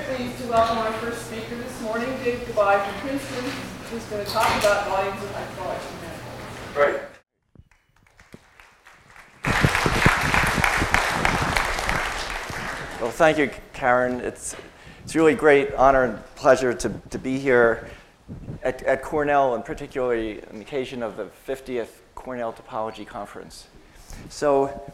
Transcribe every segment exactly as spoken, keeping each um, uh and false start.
pleased to welcome our first speaker this morning, Dave Gabay from Princeton, who's going to talk about volumes of hydrolytic manifolds. Great. Well, thank you, Karen. It's it's really great honor and pleasure to, to be here at, at Cornell, and particularly on the occasion of the fiftieth Cornell Topology Conference. So,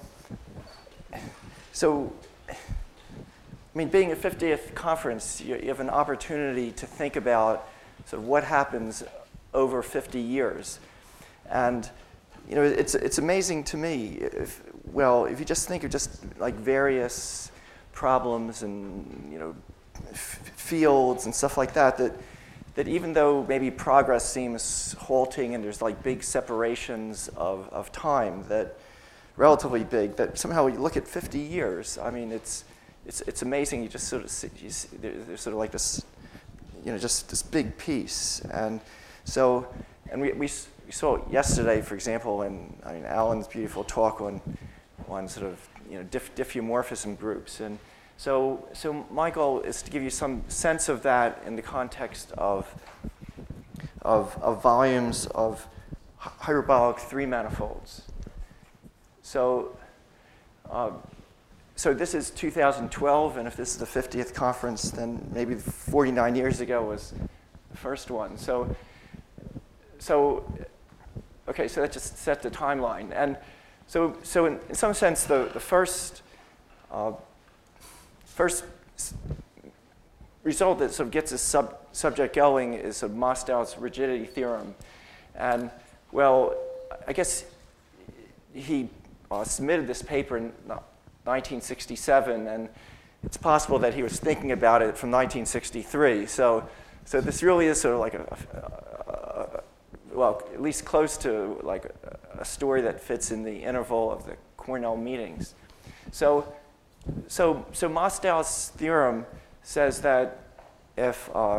so I mean, being a fiftieth conference, you, you have an opportunity to think about sort of what happens over fifty years. And you know, it's it's amazing to me, if, well, if you just think of just like various problems and you know f- fields and stuff like that, that that even though maybe progress seems halting and there's like big separations of, of time, that relatively big, that somehow you look at fifty years, I mean, it's it's it's amazing. You just sort of see, you see there's sort of like this, you know, just this big piece. And so, and we we, we saw yesterday, for example, in I mean Alan's beautiful talk on on sort of you know diff, diffeomorphism groups. And so so my goal is to give you some sense of that in the context of of, of volumes of hyperbolic three manifolds. So. Uh, So this is two thousand twelve, and if this is the fiftieth conference, then maybe forty-nine years ago was the first one. So, so okay, so that just set the timeline. And so, so in, in some sense, the, the first, uh, first result that sort of gets this sub, subject going is sort of Mostow's rigidity theorem. And, well, I guess he uh, submitted this paper in nineteen sixty-seven, and it's possible that he was thinking about it from nineteen sixty-three. So, so this really is sort of like a, a, a well, at least close to like a, a story that fits in the interval of the Cornell meetings. So, so, so Mostow's theorem says that if uh,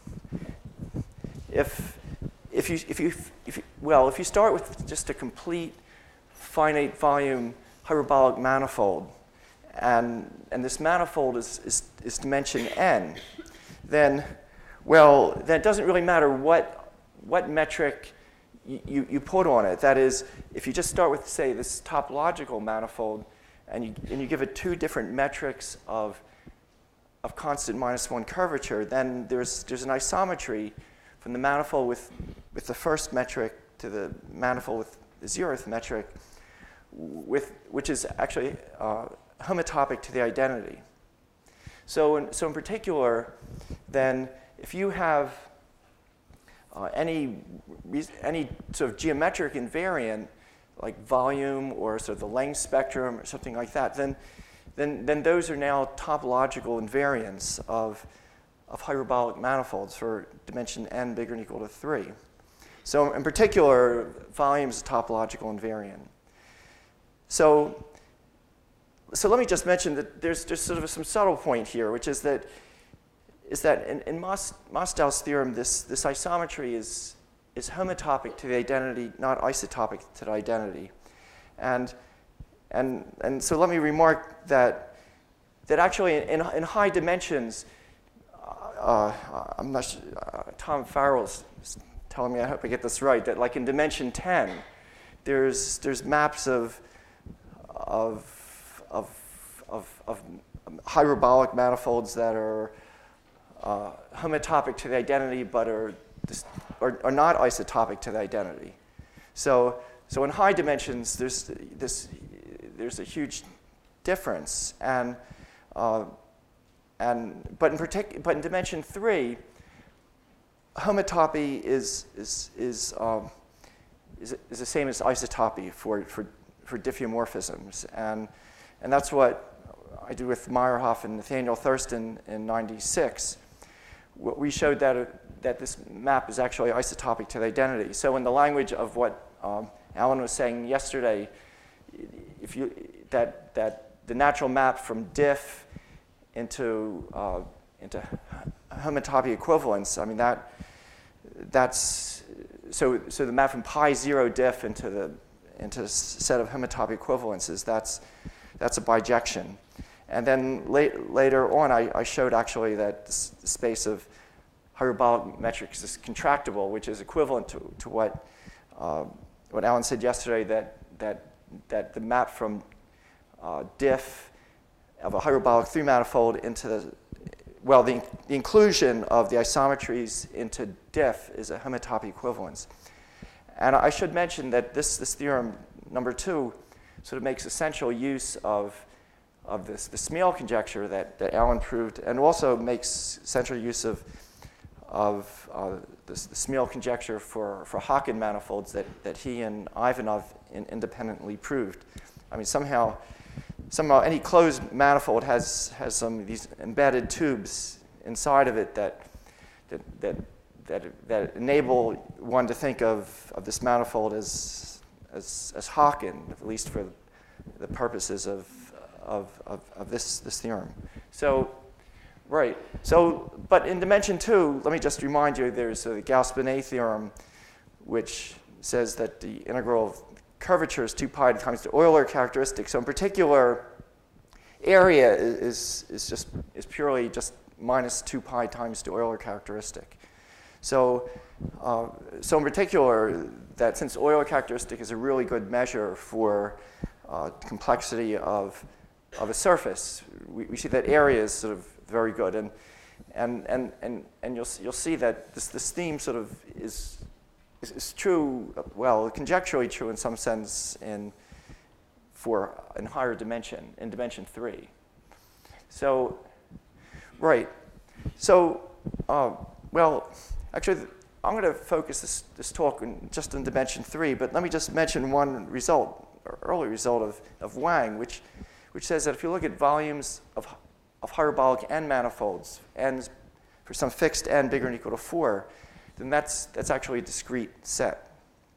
if if you if you if you, well if you start with just a complete finite volume hyperbolic manifold, and and this manifold is, is, is dimension n, then, well, then it doesn't really matter what what metric you, you, you put on it. That is, if you just start with, say, this topological manifold, and you and you give it two different metrics of of constant minus one curvature, then there's there's an isometry from the manifold with with the first metric to the manifold with the zeroth metric, with which is actually uh, homotopic to the identity. So in, so in particular, then if you have uh, any any sort of geometric invariant, like volume or sort of the length spectrum or something like that, then then then those are now topological invariants of of hyperbolic manifolds for dimension n bigger than or equal to three. So in particular, volume is a topological invariant. So, so let me just mention that there's just sort of some subtle point here, which is that is that in, in Mostow's theorem, this this isometry is is homotopic to the identity, not isotopic to the identity, and and and so let me remark that that actually in in high dimensions, uh, I'm not sure, uh, Tom Farrell's telling me, I hope I get this right, that like in dimension ten, there's there's maps of Of, of, of, of hyperbolic manifolds that are uh, homotopic to the identity, but are, dis- are are not isotopic to the identity. So, so in high dimensions, there's this there's a huge difference, and uh, and but in partic- but in dimension three, homotopy is is is um, is, is the same as isotopy for for. for diffeomorphisms, and and that's what I did with Meyerhoff and Nathaniel Thurston in ninety-six. We showed that uh, that this map is actually isotopic to the identity. So in the language of what um, Alan was saying yesterday, if you that that the natural map from diff into uh, into homotopy equivalence, I mean that that's so so the map from pi zero diff into the into a set of homotopy equivalences, that's that's a bijection. And then late, later on, I, I showed actually that the space of hyperbolic metrics is contractible, which is equivalent to, to what, uh, what Alan said yesterday, that, that, that the map from uh, diff of a hyperbolic three-manifold into the, well, the, the inclusion of the isometries into diff is a homotopy equivalence. And I should mention that this, this theorem, number two, sort of makes essential use of, of this, the Smale conjecture that, that Alan proved, and also makes essential use of, of uh, this, the Smale conjecture for, for Hawken manifolds that, that he and Ivanov in, independently proved. I mean, somehow, somehow any closed manifold has, has some of these embedded tubes inside of it that, that, that, that, that enable one to think of, of this manifold as, as, as Hawken, at least for the purposes of, of, of, of this, this theorem. So, right. So, but in dimension two, let me just remind you, there's the Gauss-Bonnet theorem, which says that the integral of curvature is two pi times the Euler characteristic. So in particular, area is, is just is purely just minus two pi times the Euler characteristic. So, uh, so in particular, that since Euler characteristic is a really good measure for uh, complexity of of a surface, we, we see that area is sort of very good, and and and and and you'll you'll see that this this theme sort of is is, is true, well, conjecturally true in some sense in for in higher dimension, in dimension three. So, right. So, uh, well, actually, I'm going to focus this, this talk in, just in dimension three, but let me just mention one result, or early result of, of Wang, which, which says that if you look at volumes of, of hyperbolic n manifolds, n for some fixed n bigger than or equal to four, then that's, that's actually a discrete set.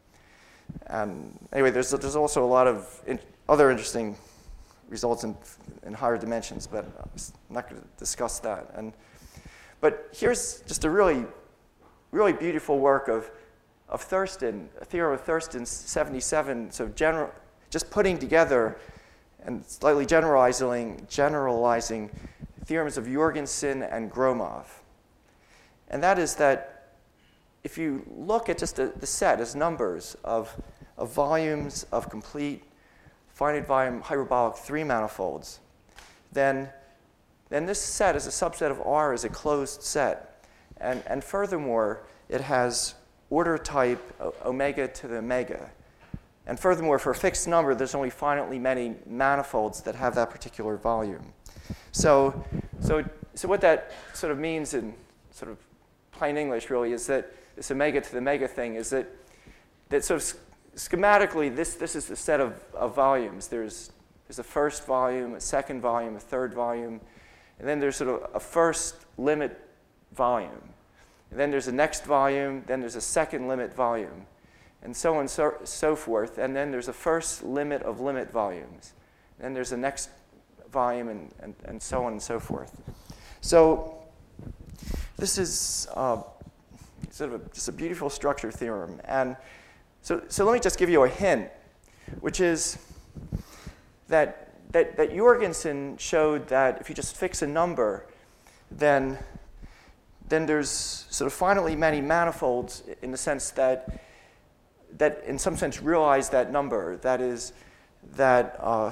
And anyway, there's, there's also a lot of in, other interesting results in, in higher dimensions, but I'm not going to discuss that. And, but here's just a really, really beautiful work of, of Thurston, a theorem of Thurston's seventy-seven, so general, just putting together and slightly generalizing, generalizing theorems of Jorgensen and Gromov. And that is that if you look at just a, the set as numbers of, of volumes of complete finite volume hyperbolic three manifolds, then, then this set as a subset of R is a closed set. And, and furthermore, it has order type omega to the omega. And furthermore, for a fixed number, there's only finitely many manifolds that have that particular volume. So, so, so what that sort of means in sort of plain English really is that this omega to the omega thing is that, that sort of schematically, this, this is the set of, of volumes. There's, there's a first volume, a second volume, a third volume, and then there's sort of a first limit volume. And then there's a next volume, then there's a second limit volume, and so on and so, so forth. And then there's a first limit of limit volumes. And then there's a next volume, and, and, and so on and so forth. So this is uh, sort of a, just a beautiful structure theorem. And So, so let me just give you a hint, which is that, that, that Jorgensen showed that if you just fix a number, then, then there's sort of finitely many manifolds in the sense that, that in some sense realize that number. That is, that, uh,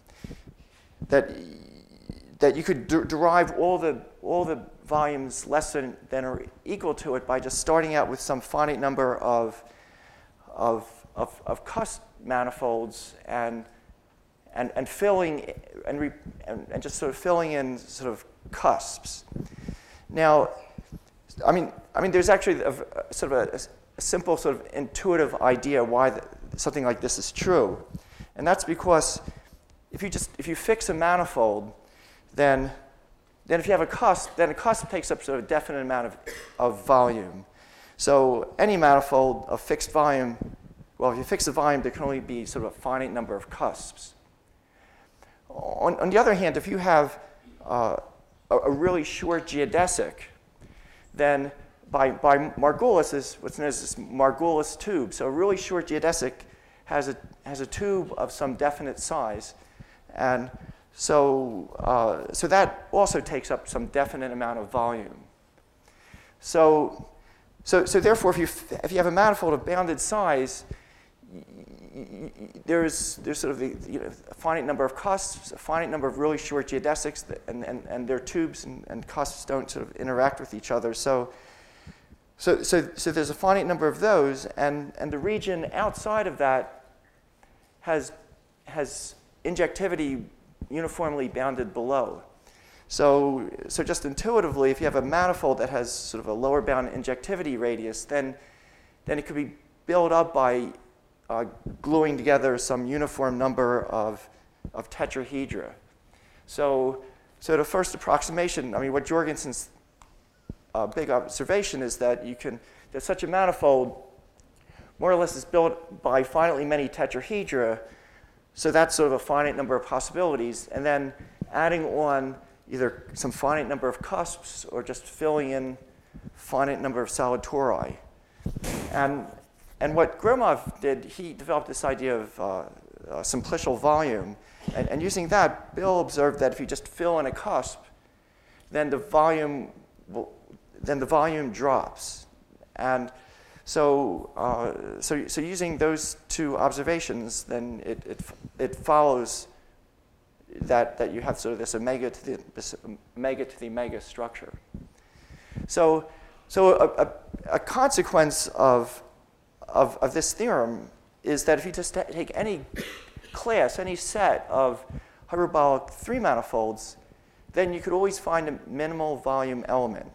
that, that you could de- derive all the, all the volumes less than, than or equal to it by just starting out with some finite number of Of, of, of cusp manifolds and, and, and filling and, re, and, and just sort of filling in sort of cusps. Now, I mean, I mean, there's actually a, a sort of a, a simple sort of intuitive idea why the, something like this is true, and that's because if you just if you fix a manifold, then then if you have a cusp, then a cusp takes up sort of a definite amount of, of volume. So any manifold of fixed volume, well, if you fix the volume, there can only be sort of a finite number of cusps. On, on the other hand, if you have uh, a, a really short geodesic, then by, by Margulis is what's known as this Margulis tube. So a really short geodesic has a, has a tube of some definite size. And So, uh, so that also takes up some definite amount of volume. So, so, so therefore, if you, if you have a manifold of bounded size, there's, there's sort of the, you know, a finite number of cusps, a finite number of really short geodesics, that, and, and, and their tubes and, and cusps don't sort of interact with each other. So, so, so, so there's a finite number of those, and, and the region outside of that has, has injectivity uniformly bounded below. So, so just intuitively, if you have a manifold that has sort of a lower bound injectivity radius, then, then it could be built up by uh, gluing together some uniform number of, of tetrahedra. So, so the first approximation, I mean, what Jorgensen's uh, big observation is that you can, that such a manifold more or less is built by finitely many tetrahedra, so that's sort of a finite number of possibilities, and then adding on either some finite number of cusps or just filling in finite number of solid tori. And, and what Gromov did, he developed this idea of uh, uh, simplicial volume. And, and using that, Bill observed that if you just fill in a cusp, then the volume, will, then the volume drops. And so, uh, so, so using those two observations, then it, it, it follows that, that you have sort of this omega to the this omega to the omega structure. So, so a, a, a consequence of, of, of this theorem is that if you just take any class, any set of hyperbolic three manifolds, then you could always find a minimal volume element.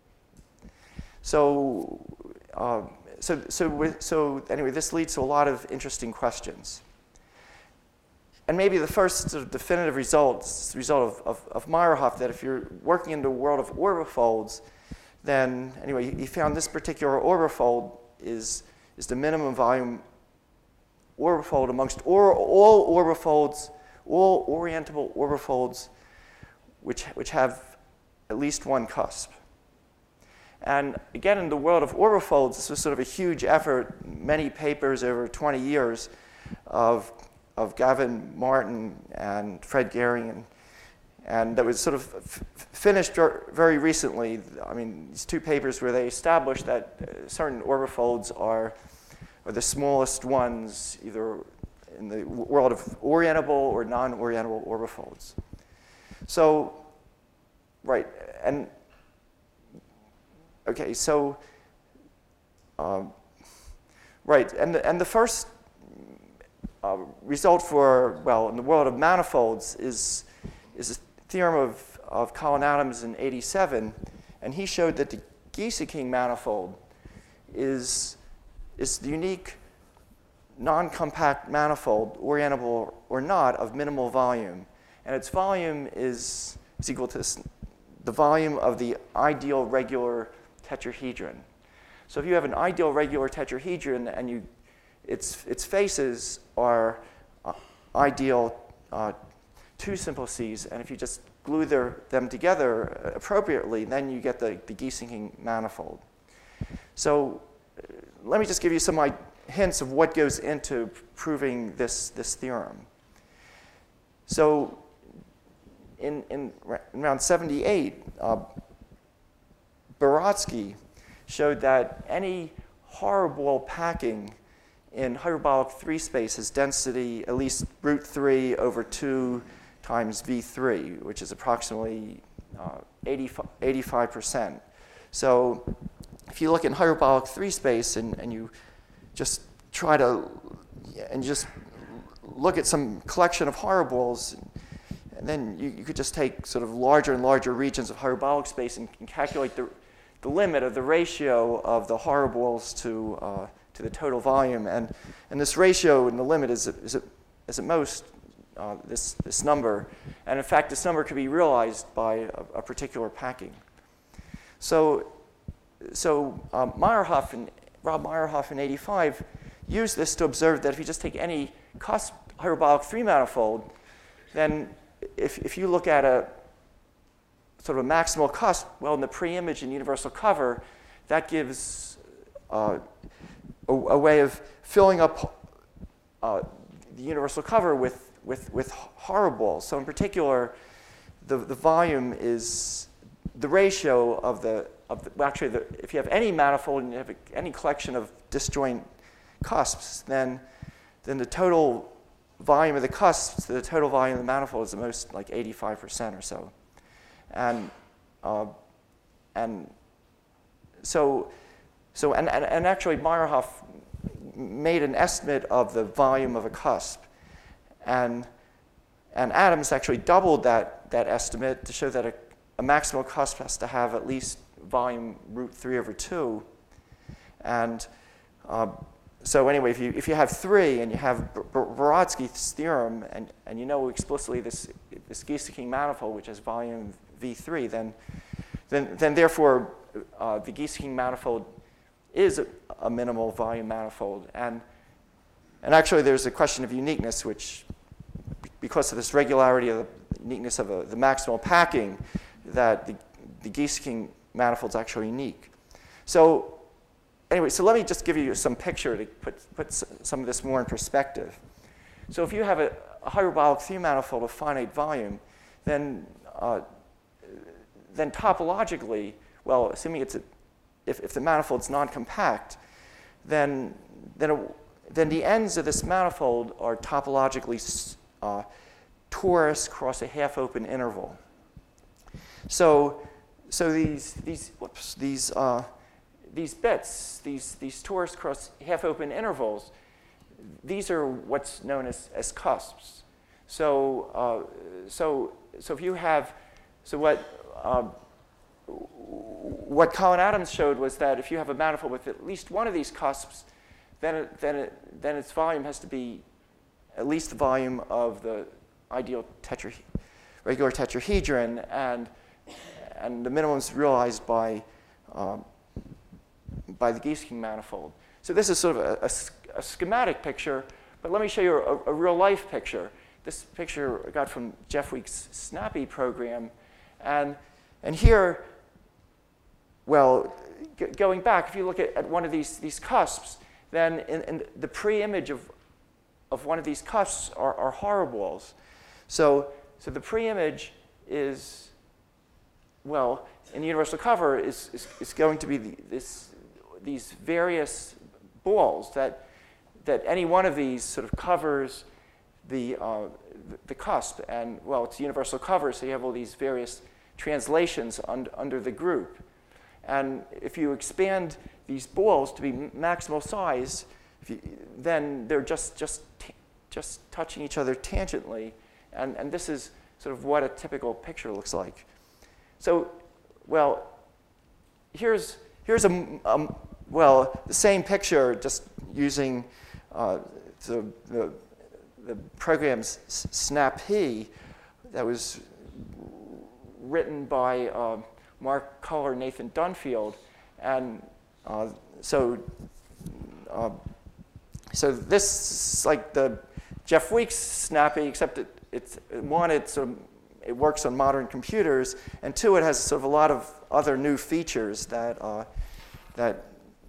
So, uh, so, so, with, so anyway, this leads to a lot of interesting questions. And maybe the first sort of definitive result is the result of, of, of Meyerhoff, that if you're working in the world of orbifolds, then anyway, he found this particular orbifold is, is the minimum volume orbifold amongst or, all orbifolds, all orientable orbifolds which, which have at least one cusp. And again, in the world of orbifolds, this was sort of a huge effort, many papers over twenty years of of Gavin Martin and Fred Gehring, and, and that was sort of f finished very recently. I mean, these two papers where they established that uh, certain orbifolds are, are the smallest ones, either in the world of orientable or non-orientable orbifolds. So, right, and okay, so, um, right, and the, and the first Uh, result for, well, in the world of manifolds is, is a theorem of, of Colin Adams in eighty-seven, and he showed that the Gieseking manifold is, is the unique non-compact manifold, orientable or not, of minimal volume. And its volume is, is equal to this, the volume of the ideal regular tetrahedron. So if you have an ideal regular tetrahedron and you Its, its faces are uh, ideal uh, two simplices, and if you just glue their, them together appropriately, then you get the, the Gieseking manifold. So uh, let me just give you some like, hints of what goes into proving this, this theorem. So in, in, in around seventy-eight, uh, Baratsky showed that any horrible packing in hyperbolic three space has density at least root three over two times V three, which is approximately uh, eighty-five percent. So if you look in hyperbolic three space and, and you just try to, and just look at some collection of horoballs, and then you, you could just take sort of larger and larger regions of hyperbolic space and, and calculate the, the limit of the ratio of the horoballs to uh, to the total volume, and, and this ratio and the limit is, is, is at most uh, this, this number, and in fact this number could be realized by a, a particular packing. So, so um, Meyerhoff and, Rob Meyerhoff in eighty-five used this to observe that if you just take any cusp hyperbolic three manifold, then if, if you look at a sort of a maximal cusp, well, in the pre-image and universal cover, that gives uh, A, a way of filling up uh, the universal cover with, with, with horoballs. So in particular, the, the volume is the ratio of the, of the well, actually, the, if you have any manifold and you have a, any collection of disjoint cusps, then, then the total volume of the cusps to the total volume of the manifold is the most like eighty-five percent or so. And, uh, and so, so and, and, and actually Meyerhoff made an estimate of the volume of a cusp. And, and Adams actually doubled that, that estimate to show that a, a maximal cusp has to have at least volume root three over two. And uh, so anyway, if you, if you have three and you have Brodsky's theorem, and, and you know explicitly this, this Gieseking manifold, which has volume V three, then, then, then therefore uh, the Gieseking manifold is a, a minimal volume manifold. And, and actually there's a question of uniqueness, which because of this regularity of the uniqueness of a, the maximal packing, that the, the Gieseking manifold is actually unique. So anyway, so let me just give you some picture to put, put some of this more in perspective. So if you have a, a hyperbolic three manifold of finite volume, then, uh, then topologically, well, assuming it's a, if, if the manifold's non-compact, then, then, a, then the ends of this manifold are topologically uh, torus across a half-open interval. So, so these, these, whoops, these, uh, these bits, these, these torus across half-open intervals, these are what's known as, as cusps. So, uh, so, so if you have, so what, uh, what Colin Adams showed was that if you have a manifold with at least one of these cusps, then, it, then, it, then its volume has to be at least the volume of the ideal tetra, regular tetrahedron, and, and the minimum is realized by, um, by the Gieseking manifold. So this is sort of a, a, a schematic picture, but let me show you a, a real-life picture. This picture I got from Jeff Weeks' SNAPPy program, and, and here, well, g going back, if you look at, at one of these, these cusps, then in, in the pre-image of, of one of these cusps are, are horoballs. So, so the pre-image is, well, in the universal cover is, is, is going to be the, this, these various balls that, that any one of these sort of covers the, uh, the, the cusp. And, well, it's a universal cover, so you have all these various translations un, under the group. And if you expand these balls to be maximal size, if you, then they're just, just, just touching each other tangentially. And, and this is sort of what a typical picture looks like. So, well, here's, here's a, um, well, the same picture, just using uh, the, the, the program's SNAPPy that was written by uh, Mark Culler, Nathan Dunfield. And uh, so, uh, so this is like the Jeff Weeks SNAPPy, except it, it's, one, it, sort of, it works on modern computers, and two, it has sort of a lot of other new features that, uh, that,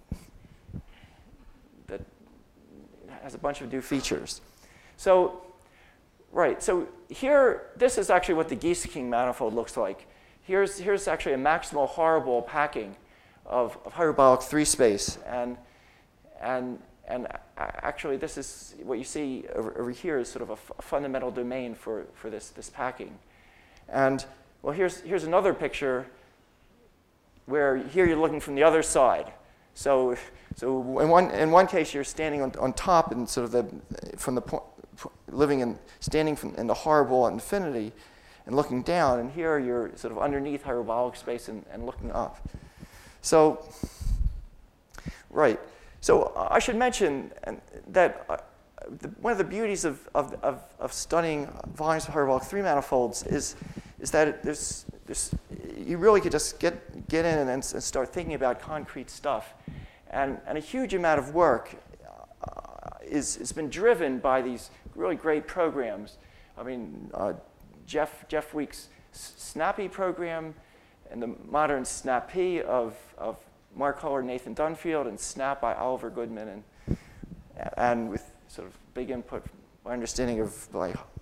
that has a bunch of new features. So, right, so here, this is actually what the Gieseking manifold looks like. Here's, here's actually a maximal horoball packing of, of hyperbolic three space. And, and, and actually, this is what you see over, over here is sort of a, f a fundamental domain for, for this, this packing. And, well, here's, here's another picture where here you're looking from the other side. So, so in, one, in one case, you're standing on, on top and sort of the, from the point, living in, standing from, in the horoball at infinity and looking down, and here you're sort of underneath hyperbolic space and, and looking up. So, right. So uh, I should mention that uh, the, one of the beauties of, of, of, of studying volumes of hyperbolic three manifolds is, is that it, there's, there's, you really could just get, get in and, and start thinking about concrete stuff. And, and a huge amount of work uh, is, has been driven by these really great programs. I mean, uh, Jeff, Jeff Weeks' SNAPPy program and the modern SNAPPy of, of Mark Culler, Nathan Dunfield, and SNAP by Oliver Goodman, and, and with sort of big input, my understanding of like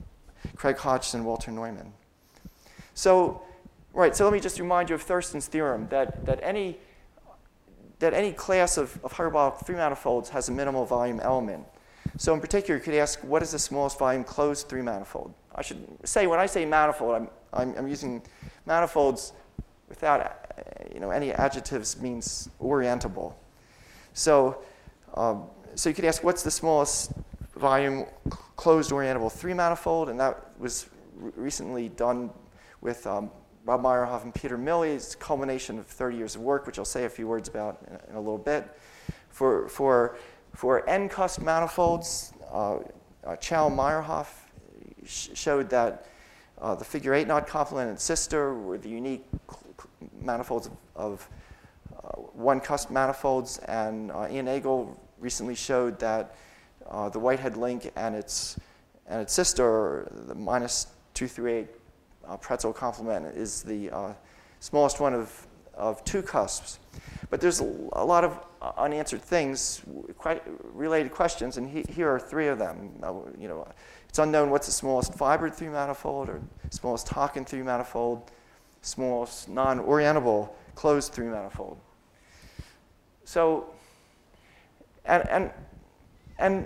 Craig Hodgson, Walter Neumann. So, right, so let me just remind you of Thurston's theorem, that, that any that any class of, of hyperbolic three manifolds has a minimal volume element. So in particular, you could ask, what is the smallest volume closed three manifold? I should say, when I say manifold, I'm, I'm, I'm using manifolds without uh, you know, any adjectives means orientable. So, um, so you could ask, what's the smallest volume closed orientable three manifold? And that was re recently done with um, Rob Meyerhoff and Peter Milley. It's a culmination of thirty years of work, which I'll say a few words about in, in a little bit. For, for, for n-cusp manifolds, uh, uh, Chow and Meyerhoff sh showed that uh, the figure eight knot complement and sister were the unique manifolds of, of uh, one-cusp manifolds, and uh, Ian Nagel recently showed that uh, the Whitehead link and its, and its sister, the minus two through eight Uh, Pretzel complement, is the uh, smallest one of, of two cusps. But there's a, a lot of unanswered things, quite related questions, and he, here are three of them. Uh, you know, it's unknown what's the smallest fibered three manifold, or smallest Hawken three manifold, smallest non-orientable closed three manifold. So, and, and, and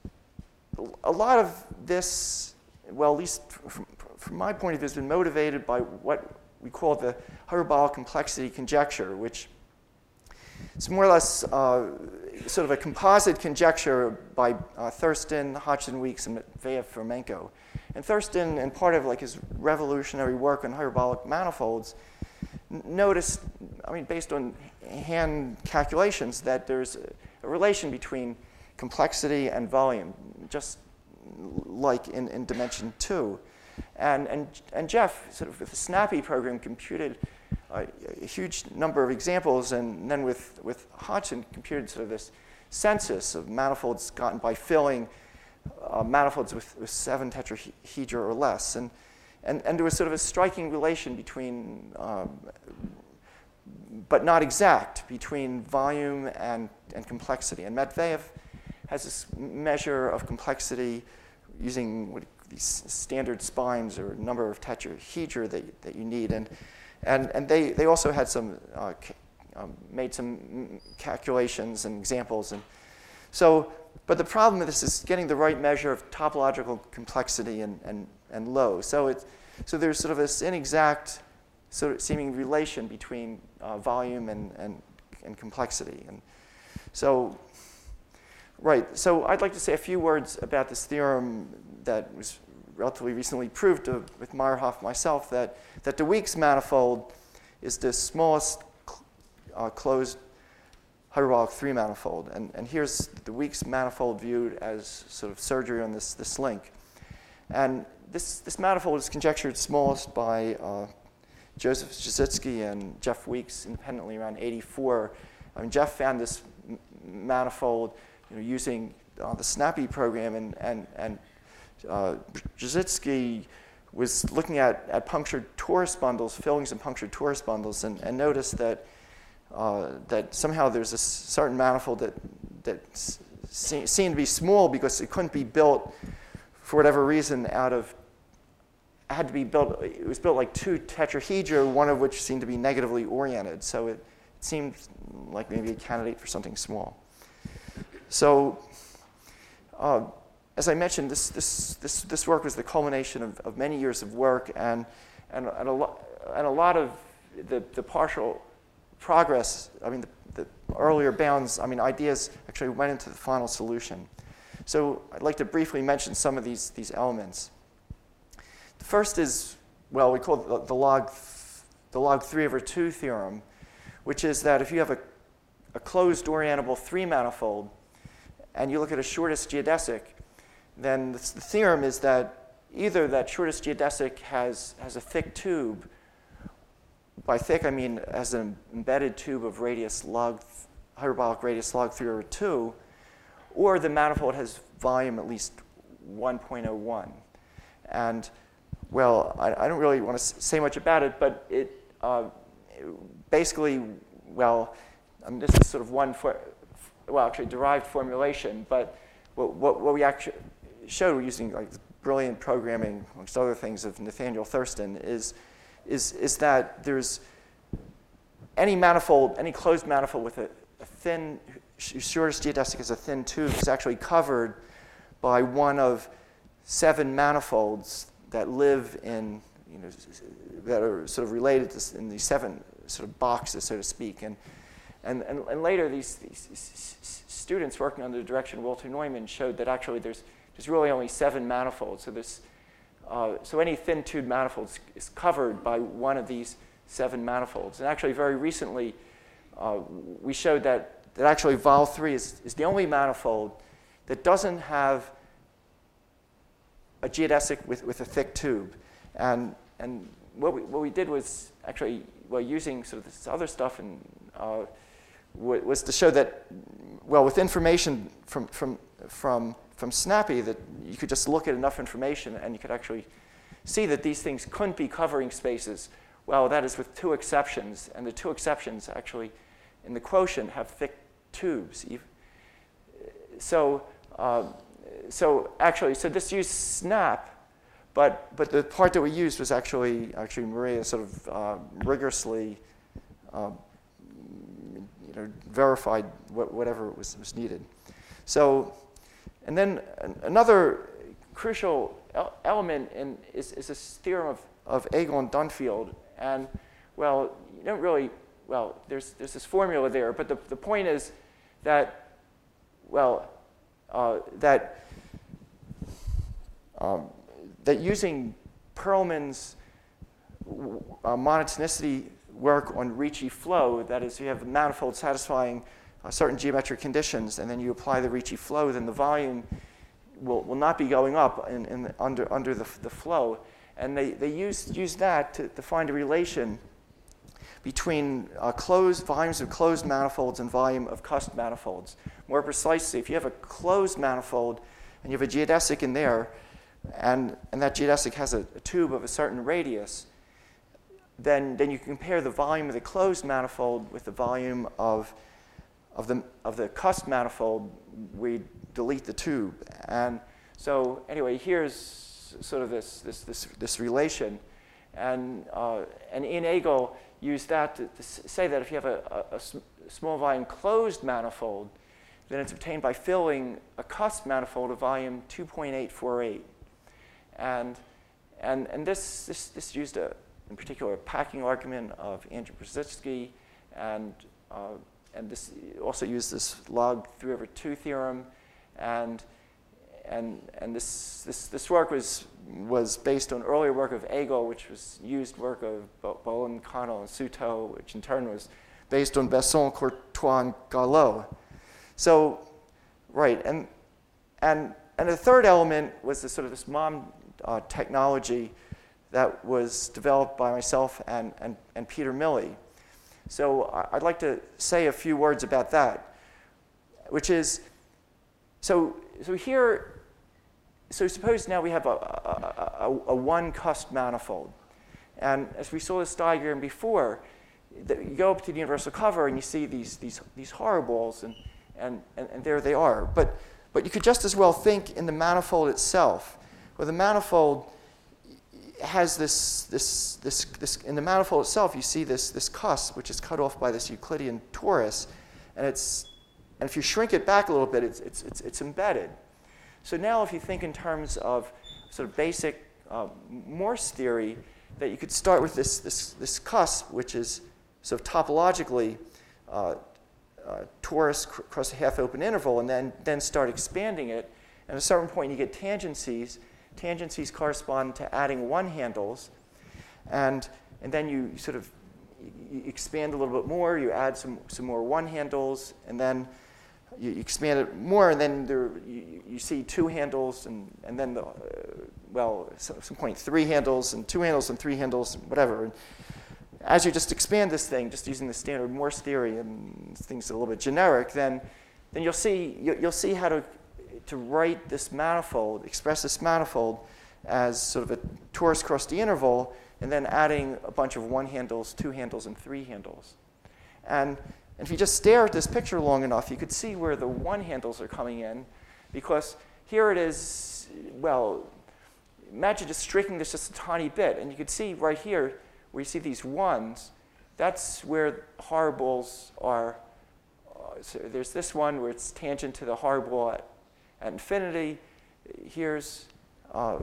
a lot of this, well, at least from, from my point of view, has been motivated by what we call the hyperbolic complexity conjecture, which is more or less uh, sort of a composite conjecture by uh, Thurston, Hodgson, Weeks, and Matveyev-Fomenko. And Thurston, and part of like his revolutionary work on hyperbolic manifolds, noticed, I mean, based on hand calculations, that there's a, a relation between complexity and volume, just like in, in dimension two. And, and, and Jeff, sort of with the SNAPPy program, computed uh, a huge number of examples, and then with, with Hodgson, computed sort of this census of manifolds gotten by filling uh, manifolds with, with seven tetrahedra or less. And, and, and there was sort of a striking relation between, um, but not exact, between volume and, and complexity. And Matveyev has this measure of complexity using what these standard spines or number of tetrahedra that, that you need. And, and, and they, they also had some, uh, um, made some calculations and examples. And so, but the problem with this is getting the right measure of topological complexity and, and, and low. So, it, so there's sort of this inexact sort of seeming relation between uh, volume and, and, and complexity. And so, right, so I'd like to say a few words about this theorem that was relatively recently proved to, with Meyerhoff myself, that, that the Weeks manifold is the smallest uh, closed hyperbolic three manifold. And, and here's the Weeks manifold viewed as sort of surgery on this, this link. And this, this manifold is conjectured smallest by uh, Joseph Jazycki and Jeff Weeks independently around eighty-four. I mean, Jeff found this manifold you know, using uh, the SNAPPy program, and, and, and uh, Jazycki was looking at, at punctured torus bundles, fillings and punctured torus bundles, and, and noticed that, uh, that somehow there's a certain manifold that, that se seemed to be small because it couldn't be built for whatever reason out of, it had to be built, it was built like two tetrahedra, one of which seemed to be negatively oriented. So it, it seemed like maybe a candidate for something small. So, uh, as I mentioned, this, this, this, this work was the culmination of, of many years of work, and, and, and, a, lo and a lot of the, the partial progress, I mean, the, the earlier bounds, I mean, ideas actually went into the final solution. So I'd like to briefly mention some of these, these elements. The first is, well, we call it the, the, log, the log three over two theorem, which is that if you have a, a closed orientable three manifold, and you look at a shortest geodesic, then the theorem is that either that shortest geodesic has, has a thick tube. By thick, I mean has an embedded tube of radius log, hyperbolic radius log three over two, or the manifold has volume at least one point zero one. And, well, I, I don't really want to say much about it, but it, uh, it basically, well, I mean, this is sort of one, for, well, actually derived formulation, but what, what, what we actually showed, we're using like brilliant programming, amongst other things, of Nathaniel Thurston is, is, is that there's any manifold, any closed manifold with a, a thin, shortest geodesic is a thin tube is actually covered by one of seven manifolds that live in, you know, that are sort of related to in these seven sort of boxes, so to speak. And and and, and later, these, these, these students working under the direction of Walter Neumann showed that actually there's there's really only seven manifolds. So this uh, so any thin tube manifold is covered by one of these seven manifolds. And actually, very recently, uh, we showed that that actually vol three is is the only manifold that doesn't have a geodesic with, with a thick tube. And and what we what we did was actually, well, using sort of this other stuff, and uh, w- was to show that, well, with information from from from from SNAPPy, that you could just look at enough information and you could actually see that these things couldn't be covering spaces. Well, that is with two exceptions, and the two exceptions actually in the quotient have thick tubes. So. Uh, So actually, so this used SNAP, but but the part that we used was actually actually Maria sort of uh, rigorously, uh, you know, verified what, whatever was was needed. So, and then an, another crucial el- element in is is this theorem of of Agol and Dunfield, and well, you don't really well. There's there's this formula there, but the the point is that well uh, that. Um, that using Perlman's uh, monotonicity work on Ricci flow, that is, you have a manifold satisfying uh, certain geometric conditions, and then you apply the Ricci flow, then the volume will, will not be going up in, in the, under, under the, the flow. And they, they use, use that to, to find a relation between uh, closed volumes of closed manifolds and volume of cusp manifolds. More precisely, if you have a closed manifold and you have a geodesic in there, And, and that geodesic has a, a tube of a certain radius, then, then you can compare the volume of the closed manifold with the volume of, of, the, of the cusp manifold. We delete the tube. And so anyway, here's sort of this, this, this, this relation. And, uh, and Ian Agol used that to, to say that if you have a, a, a small volume closed manifold, then it's obtained by filling a cusp manifold of volume two point eight four eight. And and and this this this used a in particular a packing argument of Andrew Brzezinski, and uh, and this also used this log three over two theorem, and and and this this this work was was based on earlier work of Agol, which was used work of Bolin, Connell, and Souto, which in turn was based on Besson, Courtois, and Gallot. So, right, and and and the third element was this sort of this mom uh, technology that was developed by myself and and, and Peter Milley. So I'd like to say a few words about that, which is, so so here, so suppose now we have a, a, a, a one cusp manifold. And as we saw this diagram before, you go up to the universal cover and you see these these these horror balls, and And, and, and there they are. But, but you could just as well think in the manifold itself, where the manifold has this, this, this, this, in the manifold itself, you see this, this cusp, which is cut off by this Euclidean torus, and it's, and if you shrink it back a little bit, it's, it's, it's, it's embedded. So now if you think in terms of sort of basic uh, Morse theory, that you could start with this, this, this cusp, which is sort of topologically uh, Uh, torus cr- across a half-open interval, and then, then start expanding it. And at a certain point, you get tangencies. Tangencies correspond to adding one handles, and and then you sort of you expand a little bit more. You add some some more one handles, and then you, you expand it more, and then there you, you see two handles, and and then the uh, well, at some point three handles, and two handles, and three handles, and whatever. And, as you just expand this thing, just using the standard Morse theory and things a little bit generic, then, then you'll see you'll see how to to write this manifold, express this manifold as sort of a torus across the interval, and then adding a bunch of one handles, two handles, and three handles. And, and if you just stare at this picture long enough, you could see where the one handles are coming in, because here it is. Well, imagine just streaking this just a tiny bit, and you can see right here where you see these ones, that's where horibles are. Uh, so there's this one where it's tangent to the horiball at, at infinity. Here's, uh,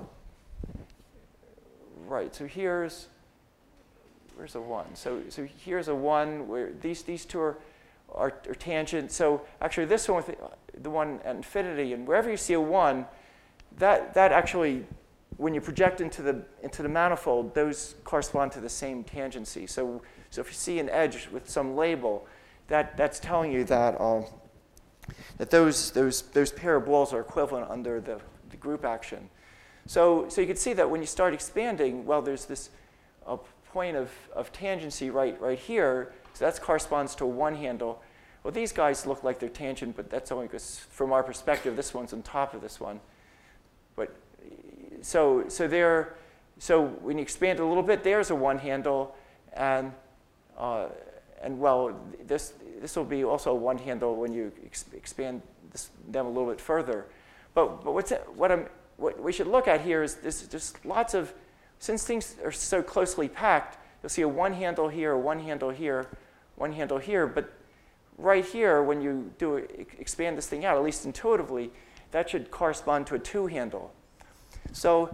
right, so here's, where's a one? So, so here's a one where these, these two are, are, are tangent. So actually this one with the, the one at infinity, and wherever you see a one, that, that actually, when you project into the, into the manifold, those correspond to the same tangency. So, so if you see an edge with some label, that, that's telling you that, uh, that those, those, those pair of balls are equivalent under the, the group action. So, so you can see that when you start expanding, well, there's this uh, point of, of tangency right, right here. So that corresponds to a one handle. Well, these guys look like they're tangent, but that's only because from our perspective, this one's on top of this one. But so, so there, so when you expand it a little bit, there's a one handle, and uh, and well, this this will be also a one handle when you ex expand this, them a little bit further. But but what's what I'm what we should look at here is this just lots of, since things are so closely packed, you'll see a one handle here, a one handle here, one handle here. But right here, when you do expand this thing out, at least intuitively, that should correspond to a two handle. So,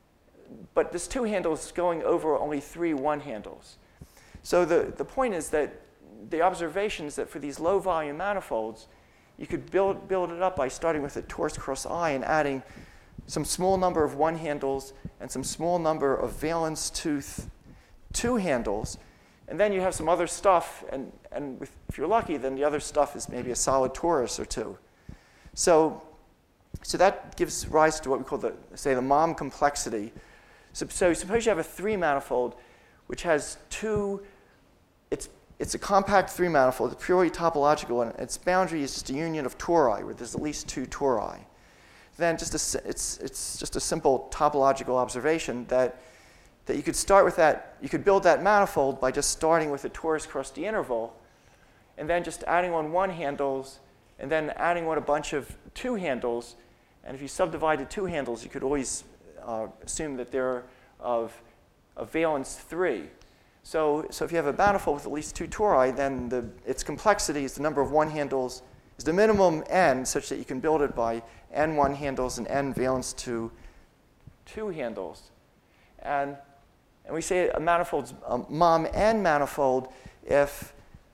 but this two handle is going over only three one handles. So the, the point is that the observation is that for these low volume manifolds, you could build, build it up by starting with a torus cross I and adding some small number of one handles and some small number of valence tooth two handles. And then you have some other stuff, and, and with, if you're lucky, then the other stuff is maybe a solid torus or two. So, so that gives rise to what we call the, say, the Mom complexity. So, so suppose you have a three manifold which has two, it's, it's a compact three manifold, it's purely topological, and its boundary is just a union of tori, where there's at least two tori. Then just a, it's, it's just a simple topological observation that, that you could start with that, you could build that manifold by just starting with a torus cross D interval, and then just adding on one handles, and then adding on a bunch of two handles. And if you subdivided two handles, you could always uh, assume that they're of, of valence three. So, so if you have a manifold with at least two tori, then the, its complexity is the number of one handles is the minimum n, such that you can build it by n one handles and n valence to two handles. And, and we say a manifold's a Mom n manifold if,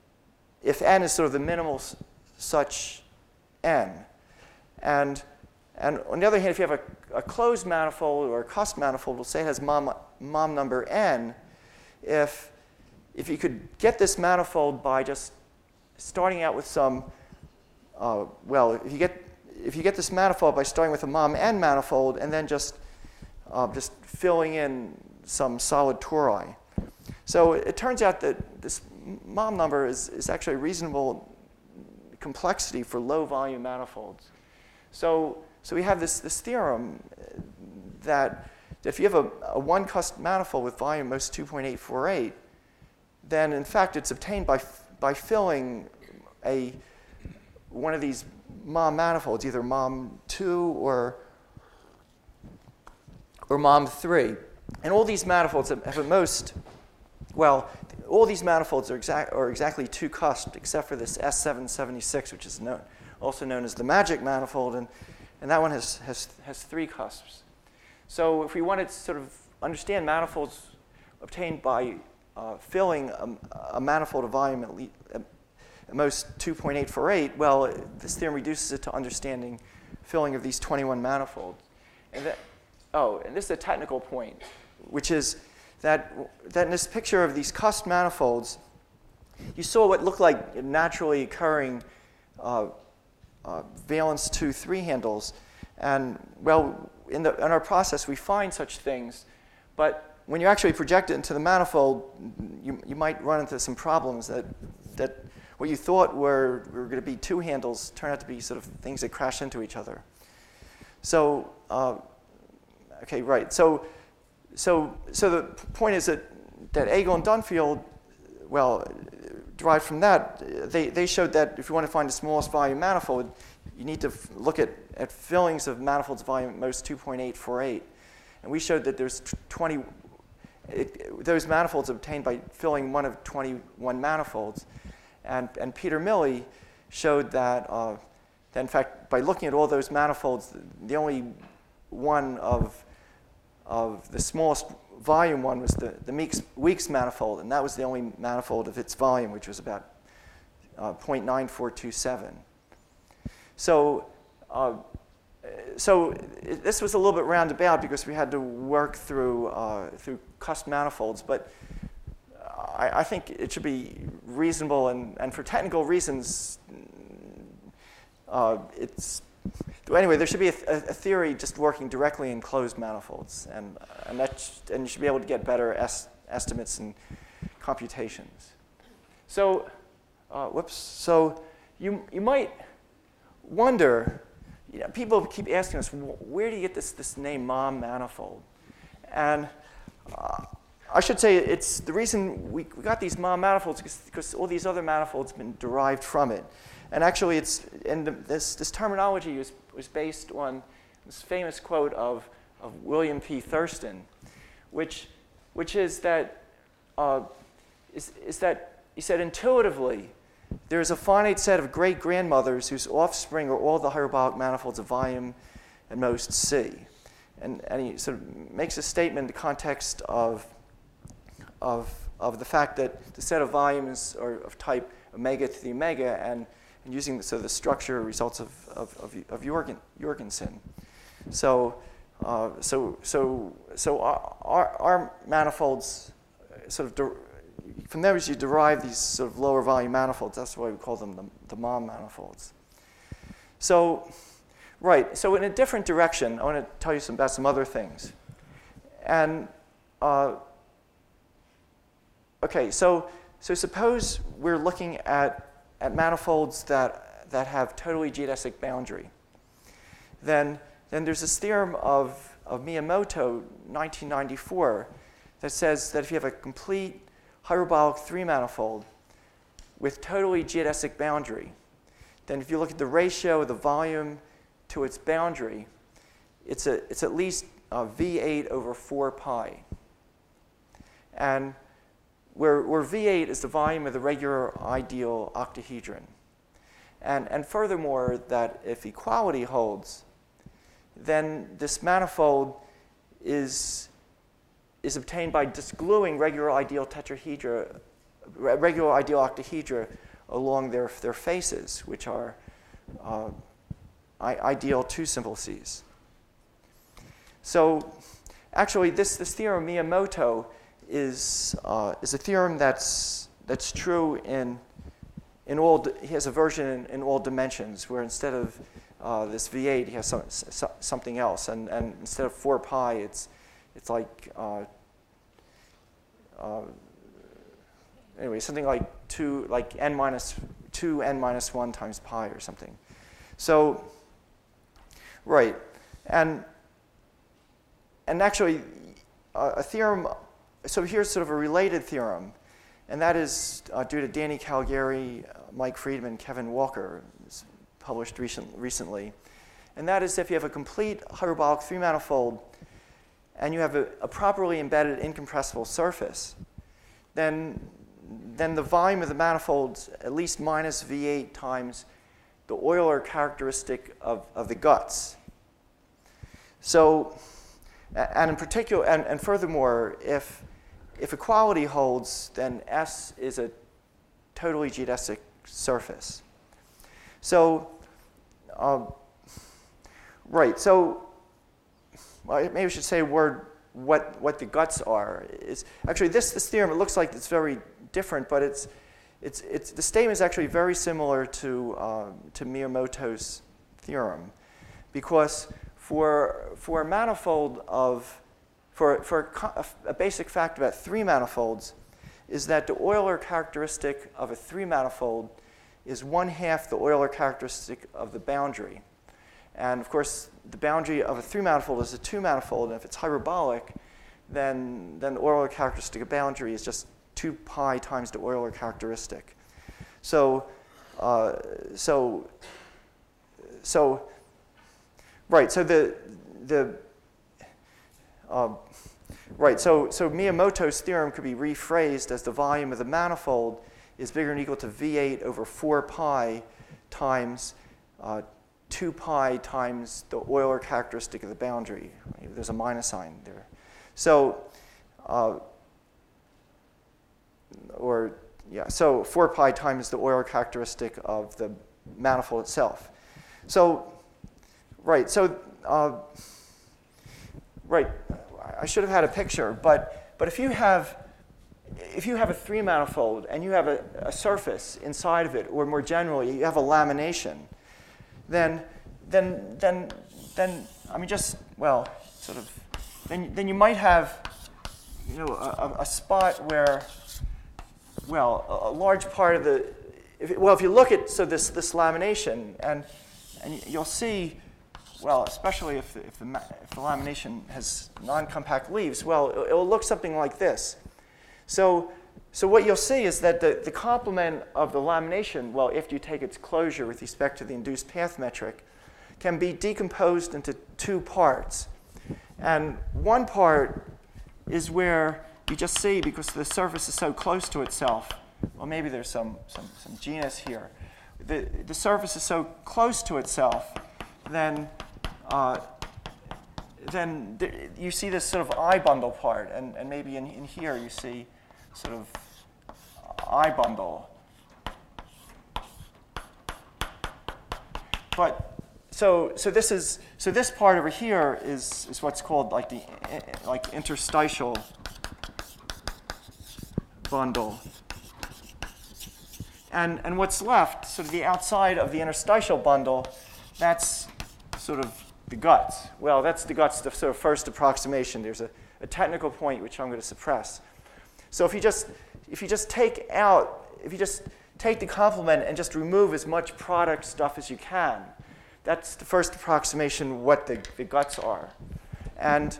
if n is sort of the minimal s such n. And, and on the other hand, if you have a, a closed manifold or a cusp manifold, we'll say it has mom, mom number n. If, if you could get this manifold by just starting out with some, uh, well, if you, get, if you get this manifold by starting with a Mom n manifold and then just, uh, just filling in some solid tori. So it, it turns out that this Mom number is, is actually a reasonable complexity for low volume manifolds. So, so we have this, this theorem that if you have a, a one cusp manifold with volume most two point eight four eight, then in fact it's obtained by, by filling a, one of these Mom manifolds, either Mom two or, or Mom three. And all these manifolds have, have at most, well, all these manifolds are, exact, are exactly two cusped, except for this S seven seventy-six, which is known, also known as the magic manifold, and, and that one has, has, has three cusps. So if we wanted to sort of understand manifolds obtained by uh, filling a, a manifold of volume at, least, at most two point eight four eight, well, this theorem reduces it to understanding filling of these twenty-one manifolds. And that, oh, and this is a technical point, which is that, that in this picture of these cusp manifolds, you saw what looked like naturally occurring uh, uh, valence two three handles. And, well, in, the, in our process, we find such things. But when you actually project it into the manifold, you, you might run into some problems that, that what you thought were, were going to be two handles turn out to be sort of things that crash into each other. So, uh, okay, right. So, so, so the point is that, that Agel and Dunfield, well, derived from that, they, they showed that if you want to find the smallest volume manifold, you need to f look at, at fillings of manifolds volume at most two point eight four eight. And we showed that there's twenty, it, those manifolds obtained by filling one of twenty-one manifolds. And, and Peter Milley showed that, uh, that, in fact, by looking at all those manifolds, the only one of, of the smallest volume one was the, the Meeks, Weeks manifold, and that was the only manifold of its volume, which was about uh, zero point nine four two seven. So, uh, so it, this was a little bit roundabout because we had to work through, uh, through cusp manifolds, but I, I think it should be reasonable, and, and for technical reasons, uh, it's, anyway, there should be a, a theory just working directly in closed manifolds, and, and, that, and you should be able to get better es estimates and computations. So, uh, whoops, so you, you might wonder, you know, people keep asking us, where do you get this, this name mom manifold? And uh, I should say it's the reason we, we got these mom manifolds is because all these other manifolds have been derived from it. And actually, it's, and this, this terminology was, was based on this famous quote of, of William P. Thurston, which, which is that, uh, is, is that he said, intuitively, there is a finite set of great-grandmothers whose offspring are all the hyperbolic manifolds of volume at most C. And, and he sort of makes a statement in the context of, of, of the fact that the set of volumes are of type omega to the omega, and, and using the, so the structure results of, of, of, of Jorgen, Jorgensen. So, uh, so, so, so our, our, our manifolds sort of, from there you derive these sort of lower volume manifolds. That's why we call them the, the mom manifolds. So, right, so in a different direction, I want to tell you some, about some other things. And, uh, okay, so, so suppose we're looking at, at manifolds that, that have totally geodesic boundary. Then, then there's this theorem of, of Miyamoto, nineteen ninety-four, that says that if you have a complete hyperbolic three manifold with totally geodesic boundary, then if you look at the ratio of the volume to its boundary, it's, a, it's at least uh, V eight over four pi. And where, where V eight is the volume of the regular ideal octahedron. And, and furthermore, that if equality holds, then this manifold is is obtained by disgluing regular ideal tetrahedra, regular ideal octahedra along their, their faces, which are uh, ideal two simplices. So actually, this, this theorem, Miyamoto, is, uh, is a theorem that's, that's true in, in all, he has a version in, in all dimensions, where instead of uh, this V eight, he has some, so, something else. And, and instead of four pi, it's, it's like, uh, uh, anyway, something like two, like n minus two n minus one times pi or something. So, right, and and actually, uh, a theorem. So here's sort of a related theorem, and that is uh, due to Danny Calgary, uh, Mike Friedman, Kevin Walker. It's published recent, recently, and that is if you have a complete hyperbolic three manifold and you have a, a properly embedded incompressible surface, then, then the volume of the manifold at least minus V eight times the Euler characteristic of, of the guts. So, and in particular, and, and furthermore, if, if equality holds, then S is a totally geodesic surface. So, uh, right, so, well, maybe I should say a word what, what the guts are. Is actually, this, this theorem, it looks like it's very different, but it's, it's, it's, the statement is actually very similar to, uh, to Miyamoto's theorem, because for, for a manifold of, for, for a, a basic fact about three manifolds is that the Euler characteristic of a three manifold is one half the Euler characteristic of the boundary. And of course, the boundary of a three manifold is a two manifold, and if it's hyperbolic, then, then the Euler characteristic of boundary is just two pi times the Euler characteristic. So, uh, so, so, right, so the, the, uh, right, so, so Miyamoto's theorem could be rephrased as the volume of the manifold is bigger than or equal to V eight over four pi times uh, two pi times the Euler characteristic of the boundary. There's a minus sign there. So, uh, or, yeah, so four pi times the Euler characteristic of the manifold itself. So, right, so, uh, right, I should have had a picture, but, but if you have, if you have a three manifold and you have a, a surface inside of it, or more generally, you have a lamination, then, then, then, then, I mean, just, well, sort of, then, then you might have, you know, a, a spot where, well, a, a large part of the, if it, well, if you look at, so this, this lamination, and, and you'll see, well, especially if the, if the, if the lamination has non-compact leaves, well, it, it will look something like this. So, so what you'll see is that the, the complement of the lamination, well, after you take its closure with respect to the induced path metric, can be decomposed into two parts. And one part is where you just see, because the surface is so close to itself, well, maybe there's some, some, some genus here. The, the surface is so close to itself, then, uh, then th you see this sort of eye bundle part. And, and maybe in, in here you see sort of eye bundle. But so, so this is so this part over here is, is what's called like the like interstitial bundle. And, and what's left, sort of the outside of the interstitial bundle, that's sort of the guts. Well, that's the guts, the sort of first approximation. There's a, a technical point which I'm going to suppress. So if you just if you just take out, if you just take the complement and just remove as much product stuff as you can, that's the first approximation what the, the guts are. And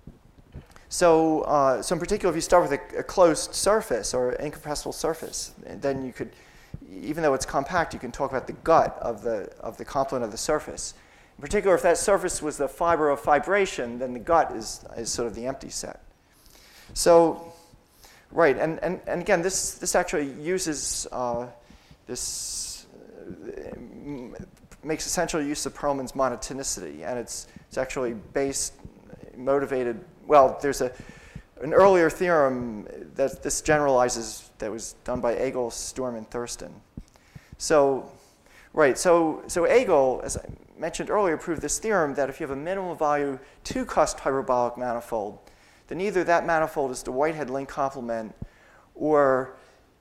so, uh, so in particular, if you start with a, a closed surface or an incompressible surface, then you could, even though it's compact, you can talk about the gut of the, of the complement of the surface. In particular, if that surface was the fiber of fibration, then the gut is, is sort of the empty set. So, right, and, and, and again, this, this actually uses uh, this, uh, makes essential use of Perlman's monotonicity, and it's, it's actually based, motivated, well, there's a, an earlier theorem that this generalizes that was done by Agel, Storm, and Thurston. So, right, so, so Agel, as I mentioned earlier, proved this theorem that if you have a minimal value two-cusp hyperbolic manifold, then either that manifold is the Whitehead link complement or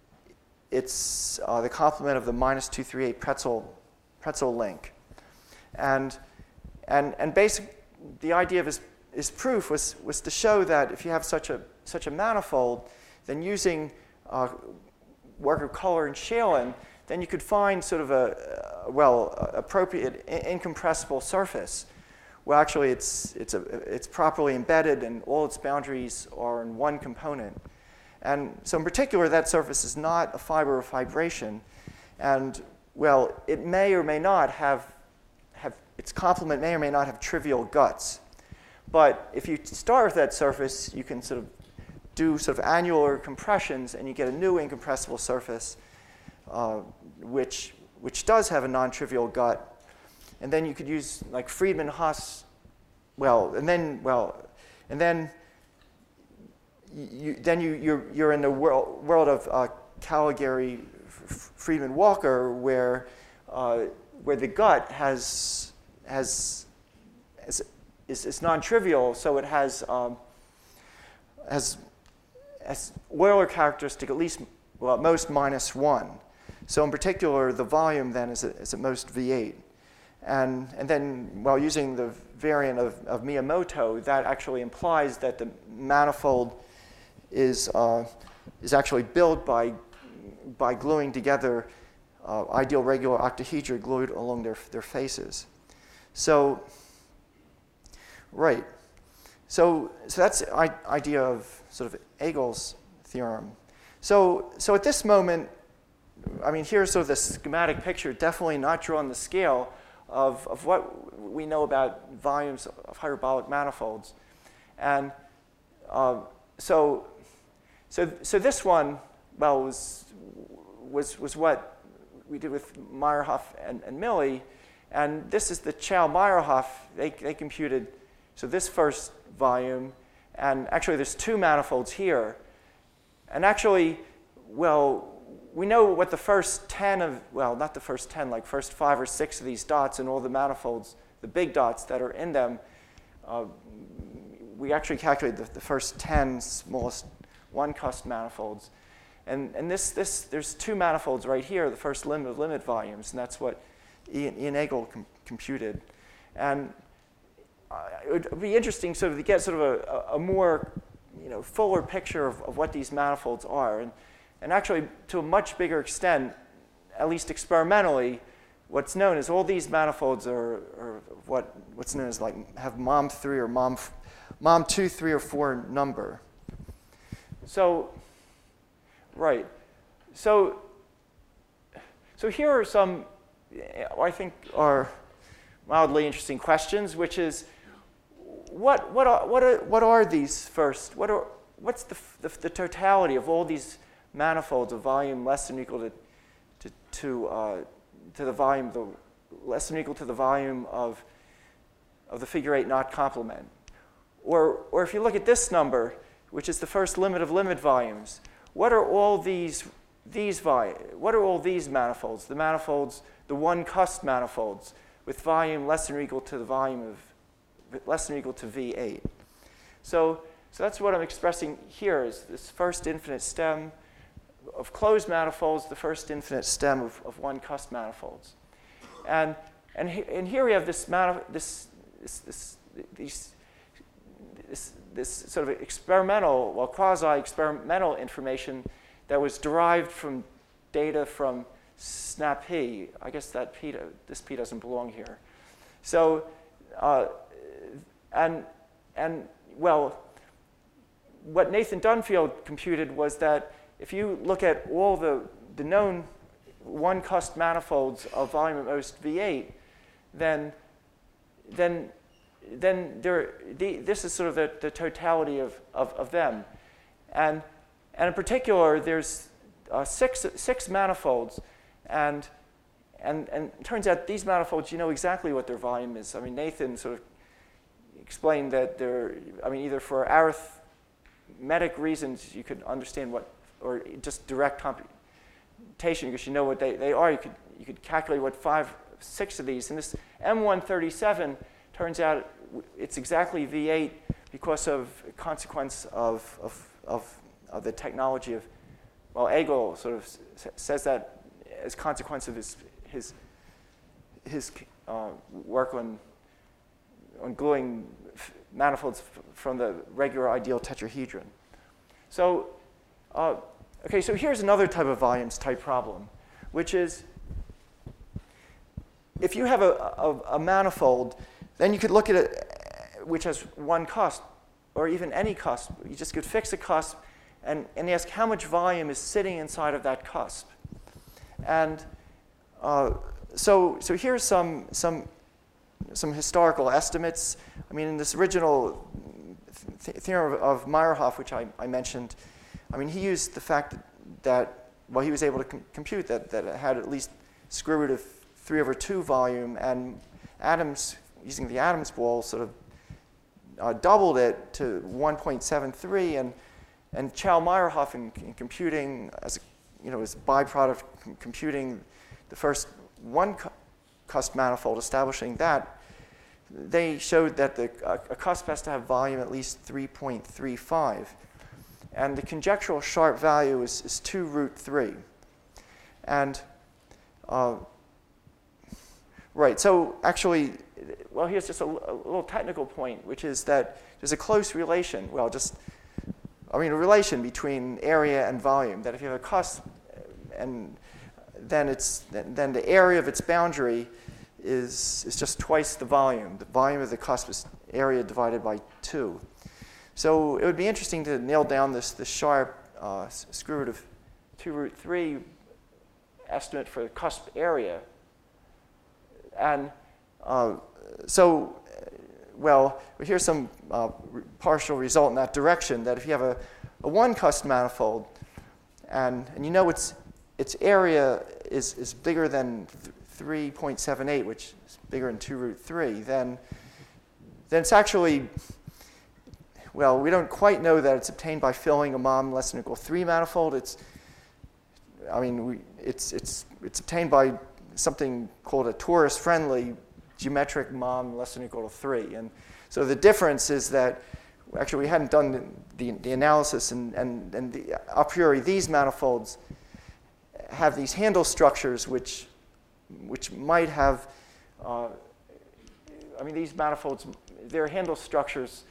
it's uh, the complement of the minus two three eight pretzel, pretzel link. And, and, and basic, the idea of his, his proof was, was to show that if you have such a, such a manifold, then using uh, work of Kohler and Shalin, then you could find sort of a, uh, well, uh, appropriate incompressible surface. Well, actually, it's, it's, a, it's properly embedded, and all its boundaries are in one component. And so in particular, that surface is not a fiber of fibration. And, well, it may or may not have, have its complement may or may not have trivial guts. But if you start with that surface, you can sort of do sort of annular compressions, and you get a new incompressible surface, uh, which, which does have a non-trivial gut. And then you could use like Friedmann-Haas, well, and then, well, and then you, then you, you're, you're in the world, world of uh, Caligari, Friedman-Walker, where, uh, where the gut has, has, has is, is non-trivial, so it has, um, has, has Euler characteristic at least, well, at most minus one. So in particular, the volume then is at, is at most V eight. And, and then, while using the variant of, of Miyamoto, that actually implies that the manifold is, uh, is actually built by, by gluing together uh, ideal regular octahedra glued along their, their faces. So, right. So, so that's the idea of sort of Agel's theorem. So, so at this moment, I mean, here's sort of the schematic picture, definitely not drawn the scale of, of what we know about volumes of hyperbolic manifolds. And uh, so, so, so this one, well, was, was, was what we did with Meyerhoff and, and Milley. And this is the Chow-Meyerhoff. They, they computed, so this first volume, and actually there's two manifolds here. And actually, well, we know what the first ten of, well, not the first ten, like first five or six of these dots and all the manifolds, the big dots that are in them, uh, we actually calculated the, the first ten smallest one-cust manifolds. And, and this, this, there's two manifolds right here, the first limit of limit volumes, and that's what Ian, Ian Agol com computed. And uh, it would be interesting sort of to get sort of a, a more you know, fuller picture of, of what these manifolds are. And, and actually, to a much bigger extent, at least experimentally, what's known is all these manifolds are, are what, what's known as like have mom three or mom, mom two, three, or four number. So, right. So, so here are some, I think, are mildly interesting questions, which is, what, what, are, what, are, what are these first? What are, what's the, the, the totality of all these manifolds of volume less than or equal to, to, to, uh, to the volume, the, less than or equal to the volume of, of the figure eight knot complement? Or, or if you look at this number, which is the first limit of limit volumes, what are all these, these volume, what are all these manifolds? The manifolds, the one-cust manifolds with volume less than or equal to the volume of, less than or equal to V eight. So, so that's what I'm expressing here is this first infinite stem of closed manifolds, the first infinite stem of, of one-cust manifolds. And, and, he, and here we have this, this, this, this, these, this, this sort of experimental, well, quasi-experimental information that was derived from data from SNAP-P. I guess that P, this P doesn't belong here. So, uh, and, and, well, what Nathan Dunfield computed was that if you look at all the, the known one-cust manifolds of volume at most V eight, then, then, then there, the, this is sort of the, the totality of, of, of them. And, and in particular, there's uh, six, six manifolds. And, and, and it turns out these manifolds, you know exactly what their volume is. I mean, Nathan sort of explained that they're, I mean, either for arithmetic reasons, you could understand what, or just direct computation, because you know what they, they are. You could, you could calculate what five, six of these. And this M one thirty-seven turns out it's exactly V eight because of a consequence of, of, of, of the technology of, well, Agol sort of says that as consequence of his, his, his uh, work on, on gluing manifolds from the regular ideal tetrahedron. So, uh, okay, so here's another type of volumes type problem, which is if you have a, a, a manifold, then you could look at it which has one cusp, or even any cusp. You just could fix a cusp and, and ask how much volume is sitting inside of that cusp. And uh, so, so here's some, some, some historical estimates. I mean, in this original th theorem of, of Meyerhoff, which I, I mentioned, I mean, he used the fact that, well, he was able to com compute that, that it had at least square root of three over two volume, and Adams, using the Adams ball, sort of uh, doubled it to one point seven three, and, and Chow-Meyerhoff in, in computing, as a, you know, as a byproduct of computing the first one cu cusp manifold, establishing that, they showed that the, uh, a cusp has to have volume at least three point three five. And the conjectural sharp value is, is two root three. And, uh, right, so actually, well, here's just a, a little technical point, which is that there's a close relation, well, just, I mean, a relation between area and volume, that if you have a cusp, and then, it's, then the area of its boundary is, is just twice the volume. The volume of the cusp is area divided by two. So it would be interesting to nail down this, this sharp uh, square root of two root three estimate for the cusp area. And uh, so, well, here's some uh, partial result in that direction, that if you have a, a one-cusp manifold, and, and you know its, its area is, is bigger than three point seven eight, which is bigger than two root three, then, then it's actually, well, we don't quite know that it's obtained by filling a mom less than or equal to three manifold. It's, I mean, we, it's, it's, it's obtained by something called a torus-friendly geometric mom less than or equal to three. And so the difference is that actually we hadn't done the, the, the analysis, and, and, and the, a priori these manifolds have these handle structures which, which might have, uh, I mean, these manifolds, their handle structures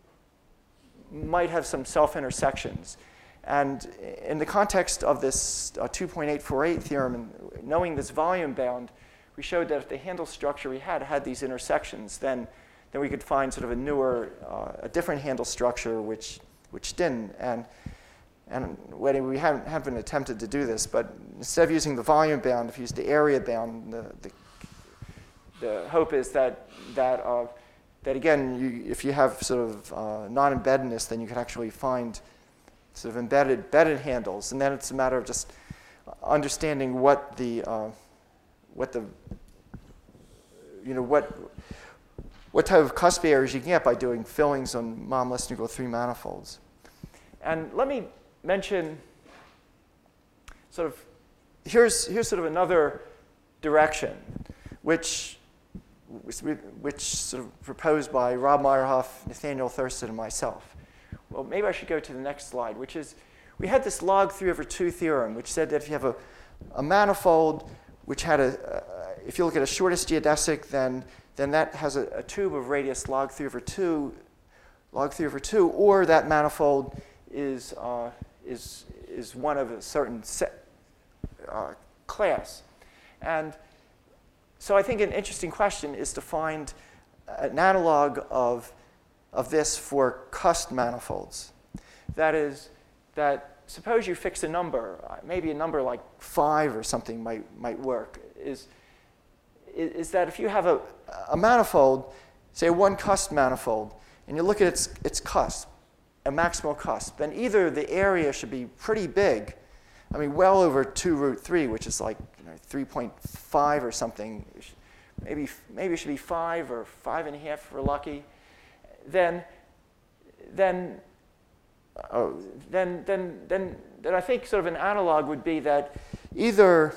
might have some self-intersections. And in the context of this uh, two point eight four eight theorem, and knowing this volume bound, we showed that if the handle structure we had had these intersections, then, then we could find sort of a newer, uh, a different handle structure which, which didn't. And, and we haven't, haven't attempted to do this, but instead of using the volume bound, if you use the area bound, the, the, the hope is that, that, uh, that again, you, if you have sort of uh, non-embeddedness, then you can actually find sort of embedded, embedded handles. And then it's a matter of just understanding what the, uh, what the, you know, what, what type of cusp areas you can get by doing fillings on mom less than or equal to three manifolds. And let me mention sort of, here's, here's sort of another direction, which, which sort of proposed by Rob Meyerhoff, Nathaniel Thurston, and myself. Well, maybe I should go to the next slide, which is, we had this log three over two theorem, which said that if you have a, a manifold which had a, uh, if you look at a shortest geodesic, then, then that has a, a tube of radius log three over two, log three over two, or that manifold is, uh, is, is one of a certain set, uh, class. And so I think an interesting question is to find an analog of, of this for cusp manifolds. That is, that suppose you fix a number, maybe a number like five or something might, might work, is, is that if you have a, a manifold, say a one cusp manifold, and you look at its, its cusp, a maximal cusp, then either the area should be pretty big, I mean, well over two root three, which is like you know, three point five or something, maybe, maybe it should be five or five and a half if we're lucky, then, then, oh, then, then, then, then I think sort of an analog would be that either,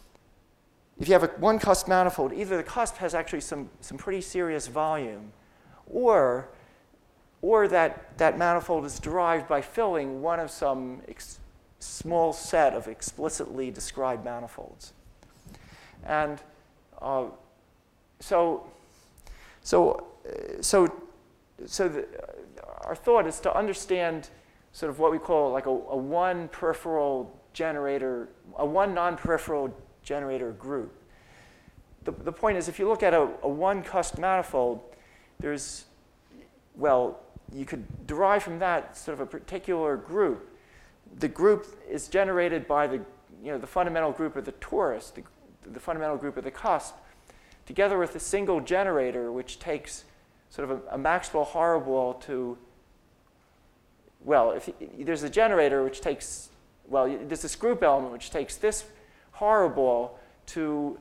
if you have a one cusp manifold, either the cusp has actually some, some pretty serious volume, or, or that, that manifold is derived by filling one of some ex small set of explicitly described manifolds. And uh, so, so, so, so the, our thought is to understand sort of what we call like a, a one peripheral generator, a one non-peripheral generator group. The, the point is, if you look at a, a one cusp manifold, there's, well, you could derive from that sort of a particular group. The group is generated by the, you know, the fundamental group of the torus, the, the fundamental group of the cusp, together with a single generator, which takes sort of a, a Maxwell horoball to, well, if there's a generator which takes, well, there's this group element which takes this horoball to,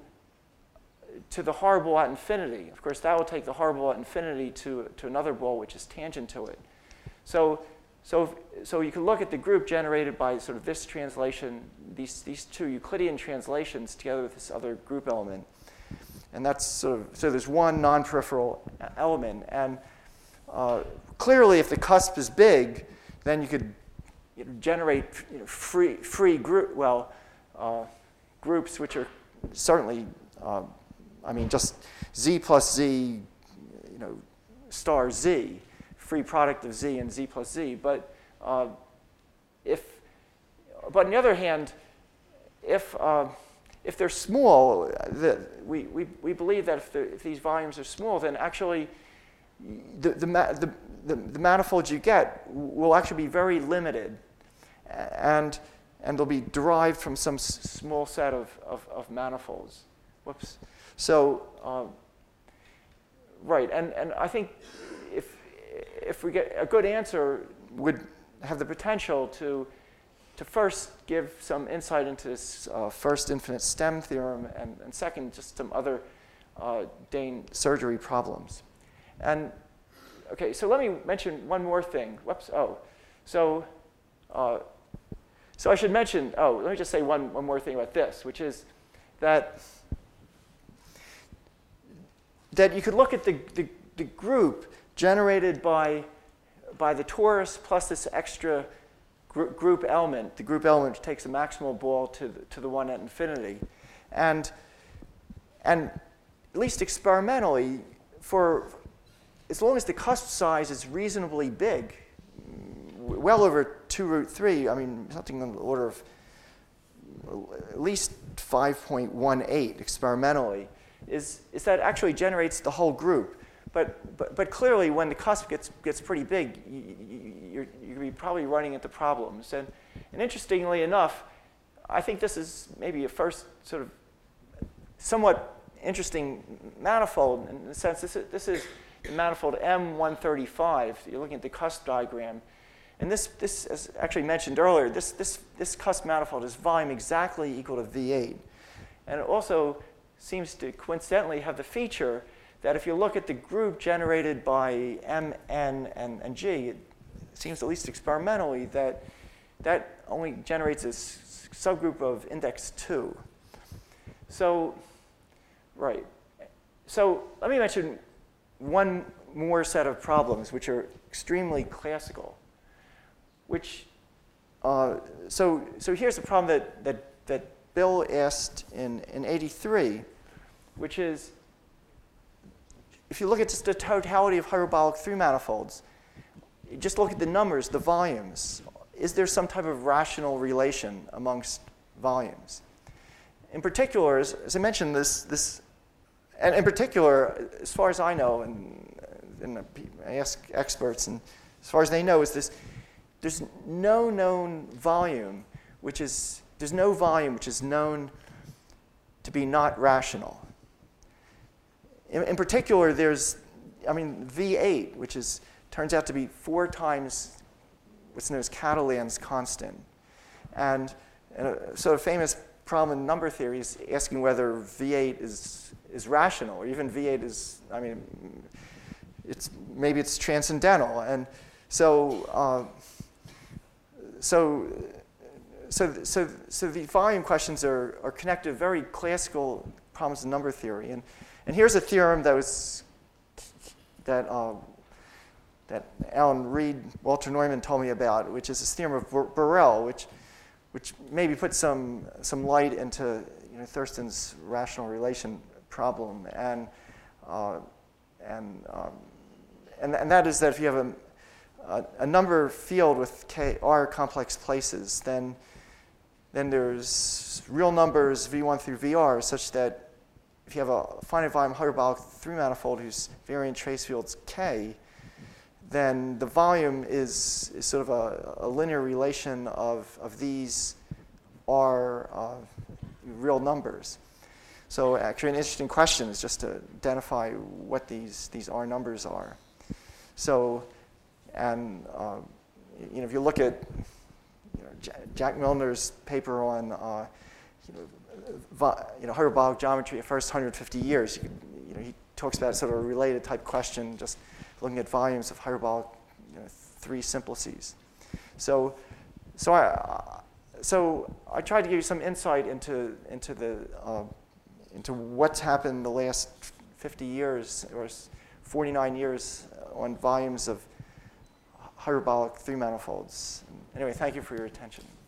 to the horoball at infinity. Of course, that will take the horoball at infinity to, to another ball which is tangent to it. So, so, so you can look at the group generated by sort of this translation, these, these two Euclidean translations together with this other group element. And that's sort of, so there's one non-peripheral element. And uh, clearly, if the cusp is big, then you could you know, generate you know, free, free group, well, uh, groups which are certainly, uh, I mean, just z plus z, you know, star z, free product of z and z plus z. But uh, if, but on the other hand, if uh, if they're small, the, we, we we believe that if, the, if these volumes are small, then actually the the, the the the manifolds you get will actually be very limited, and and they'll be derived from some s small set of, of of manifolds. Whoops. So uh, right, and, and I think if, if we get a good answer would have the potential to, to first give some insight into this uh, first infinite stem theorem, and, and second, just some other uh, Dehn surgery problems. And okay, so let me mention one more thing. Whoops, oh, so, uh, so I should mention, oh, let me just say one, one more thing about this, which is that, that you could look at the, the, the group generated by, by the torus plus this extra gr group element, the group element which takes the maximal ball to the, to the one at infinity. And, and at least experimentally, for as long as the cusp size is reasonably big, well over two root three, I mean, something on the order of at least five point one eight experimentally, is, is that actually generates the whole group. But, but, but clearly, when the cusp gets, gets pretty big, you, you, you're, you're probably running into problems. And, and interestingly enough, I think this is maybe a first sort of somewhat interesting manifold in the sense this is, this is the manifold M one thirty-five. You're looking at the cusp diagram. And this, this as actually mentioned earlier, this, this, this cusp manifold is volume exactly equal to V eight. And it also seems to coincidentally have the feature that if you look at the group generated by M, N, and, and G, it seems at least experimentally that that only generates a s subgroup of index two. So, right. So let me mention one more set of problems which are extremely classical. Which, uh, so, so here's a problem that, that, that Bill asked in, in eighty-three, which is, if you look at just the totality of hyperbolic three manifolds, you just look at the numbers, the volumes. Is there some type of rational relation amongst volumes? In particular, as, as I mentioned, this, this, and in particular, as far as I know, and, and I ask experts, and as far as they know, is this, there's no known volume which is, there's no volume which is known to be not rational. In, in particular, there's, I mean, V eight, which is, turns out to be four times what's known as Catalan's constant. And, and a sort of famous problem in number theory is asking whether V eight is, is rational, or even V eight is, I mean, it's, maybe it's transcendental. And so, uh, so, so, so, so the volume questions are, are connected to very classical problems in number theory. And, and here's a theorem that was, that, uh, that Alan Reed, Walter Neumann told me about, which is this theorem of Borel, which, which maybe puts some, some light into, you know, Thurston's rational relation problem. And, uh, and, um, and, and that is that if you have a, a, a number field with K, R complex places, then, then there's real numbers V one through V R such that if you have a finite volume hyperbolic three manifold whose variant trace field's K, then the volume is, is sort of a, a linear relation of, of these R uh, real numbers. So actually an interesting question is just to identify what these, these R numbers are. So, and uh, you know, if you look at you know, J Jack Milner's paper on uh, you know, you know, hyperbolic geometry the first one hundred fifty years, you, could, you know, he talks about sort of a related type question, just looking at volumes of hyperbolic you know, three simplices. So, so I, uh, so I tried to give you some insight into into the uh, into what's happened the last fifty years or forty-nine years on volumes of hyperbolic three manifolds. Anyway, thank you for your attention.